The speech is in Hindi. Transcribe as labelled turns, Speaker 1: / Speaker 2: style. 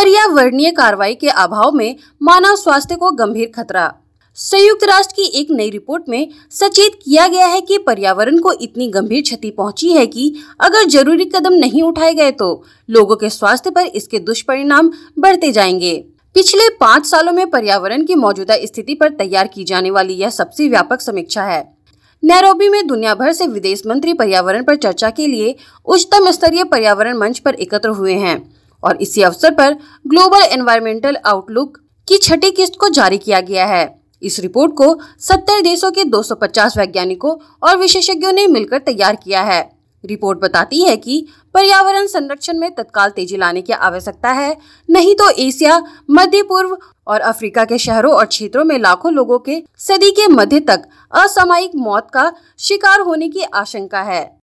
Speaker 1: पर्यावरणीय कार्रवाई के अभाव में मानव स्वास्थ्य को गंभीर खतरा। संयुक्त राष्ट्र की एक नई रिपोर्ट में सचेत किया गया है कि पर्यावरण को इतनी गंभीर क्षति पहुंची है कि अगर जरूरी कदम नहीं उठाए गए तो लोगों के स्वास्थ्य पर इसके दुष्परिणाम बढ़ते जाएंगे। पिछले 5 सालों में पर्यावरण की मौजूदा स्थिति पर तैयार की जाने वाली यह सबसे व्यापक समीक्षा है। नैरोबी में दुनिया भर से विदेश मंत्री पर्यावरण पर चर्चा के लिए उच्चतम स्तरीय पर्यावरण मंच पर एकत्र हुए हैं और इसी अवसर पर ग्लोबल एनवायरमेंटल आउटलुक की छठी किस्त को जारी किया गया है। इस रिपोर्ट को 70 देशों के 250 वैज्ञानिकों और विशेषज्ञों ने मिलकर तैयार किया है। रिपोर्ट बताती है कि पर्यावरण संरक्षण में तत्काल तेजी लाने की आवश्यकता है, नहीं तो एशिया, मध्य पूर्व और अफ्रीका के शहरों और क्षेत्रों में लाखों लोगों के सदी के मध्य तक असामयिक मौत का शिकार होने की आशंका है।